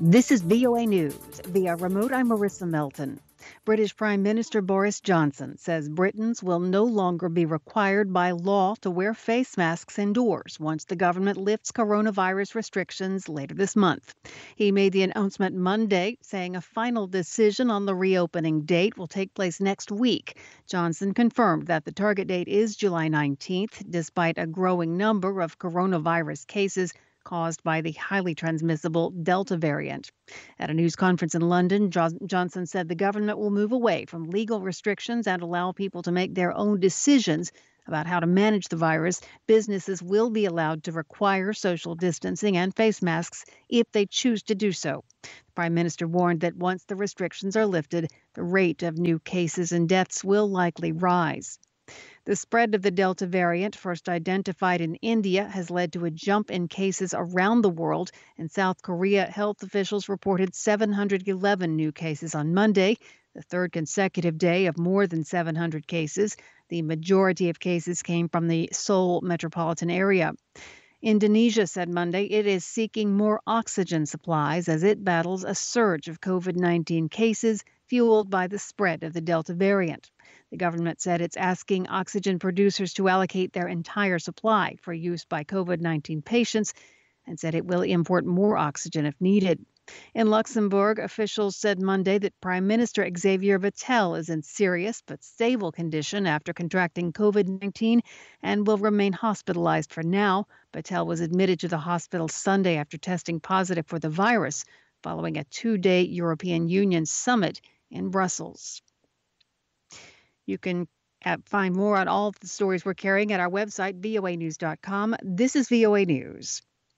This is VOA News. Via remote, I'm Marissa Melton. British Prime Minister Boris Johnson says Britons will no longer be required by law to wear face masks indoors once the government lifts coronavirus restrictions later this month. He made the announcement Monday, saying a final decision on the reopening date will take place next week. Johnson confirmed that the target date is July 19th, despite a growing number of coronavirus cases caused by the highly transmissible Delta variant. At a news conference in London, Johnson said the government will move away from legal restrictions and allow people to make their own decisions about how to manage the virus. Businesses will be allowed to require social distancing and face masks if they choose to do so. The Prime Minister warned that once the restrictions are lifted, the rate of new cases and deaths will likely rise. The spread of the Delta variant, first identified in India, has led to a jump in cases around the world. In South Korea, health officials reported 711 new cases on Monday, the third consecutive day of more than 700 cases. The majority of cases came from the Seoul metropolitan area. Indonesia said Monday it is seeking more oxygen supplies as it battles a surge of COVID-19 cases fueled by the spread of the Delta variant. The government said it's asking oxygen producers to allocate their entire supply for use by COVID-19 patients and said it will import more oxygen if needed. In Luxembourg, officials said Monday that Prime Minister Xavier Bettel is in serious but stable condition after contracting COVID-19 and will remain hospitalized for now. Bettel was admitted to the hospital Sunday after testing positive for the virus following a two-day European Union summit in Brussels. You can find more on all of the stories we're carrying at our website, voanews.com. This is VOA News.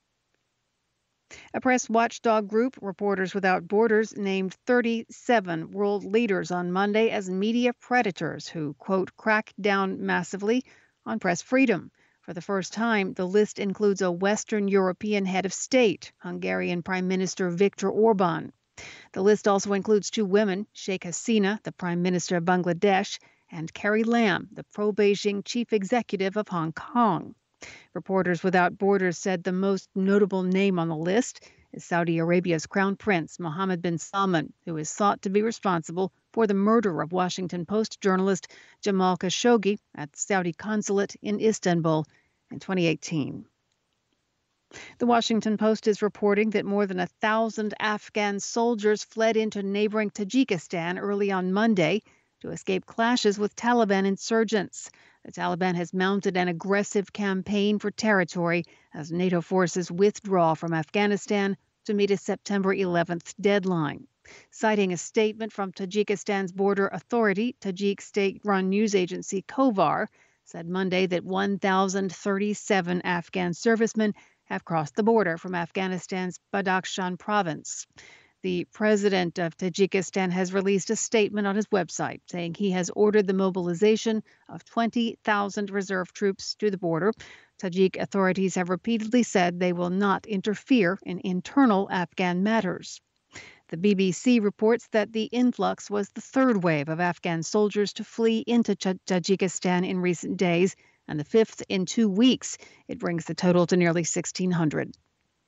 A press watchdog group, Reporters Without Borders, named 37 world leaders on Monday as media predators who, quote, crack down massively on press freedom. For the first time, the list includes a Western European head of state, Hungarian Prime Minister Viktor Orban. The list also includes two women, Sheikh Hasina, the Prime Minister of Bangladesh, and Carrie Lam, the pro-Beijing chief executive of Hong Kong. Reporters Without Borders said the most notable name on the list is Saudi Arabia's Crown Prince Mohammed bin Salman, who is thought to be responsible for the murder of Washington Post journalist Jamal Khashoggi at the Saudi consulate in Istanbul in 2018. The Washington Post is reporting that more than 1,000 Afghan soldiers fled into neighboring Tajikistan early on Monday to escape clashes with Taliban insurgents. The Taliban has mounted an aggressive campaign for territory as NATO forces withdraw from Afghanistan to meet a September 11th deadline. Citing a statement from Tajikistan's border authority, Tajik state-run news agency Kovar said Monday that 1,037 Afghan servicemen have crossed the border from Afghanistan's Badakhshan province. The president of Tajikistan has released a statement on his website saying he has ordered the mobilization of 20,000 reserve troops to the border. Tajik authorities have repeatedly said they will not interfere in internal Afghan matters. The BBC reports that the influx was the third wave of Afghan soldiers to flee into Tajikistan in recent days, and the fifth in 2 weeks. It brings the total to nearly 1,600.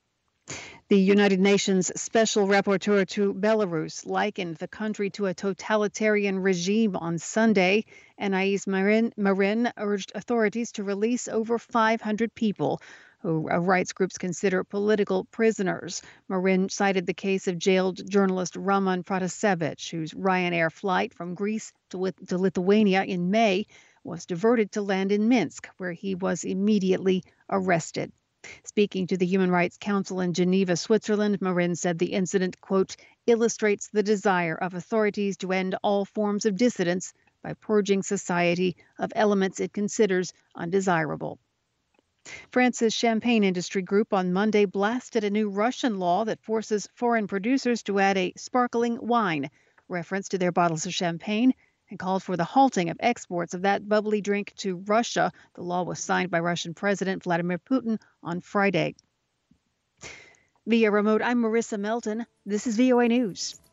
The United Nations Special Rapporteur to Belarus likened the country to a totalitarian regime on Sunday. Anais Marin urged authorities to release over 500 people who rights groups consider political prisoners. Marin cited the case of jailed journalist Roman Protasevich, whose Ryanair flight from Greece to Lithuania in May was diverted to land in Minsk, where he was immediately arrested. Speaking to the Human Rights Council in Geneva, Switzerland, Marin said the incident, quote, illustrates the desire of authorities to end all forms of dissidence by purging society of elements it considers undesirable. France's Champagne Industry Group on Monday blasted a new Russian law that forces foreign producers to add a sparkling wine reference to their bottles of champagne and called for the halting of exports of that bubbly drink to Russia. The law was signed by Russian President Vladimir Putin on Friday. Via remote, I'm Marissa Melton. This is VOA News.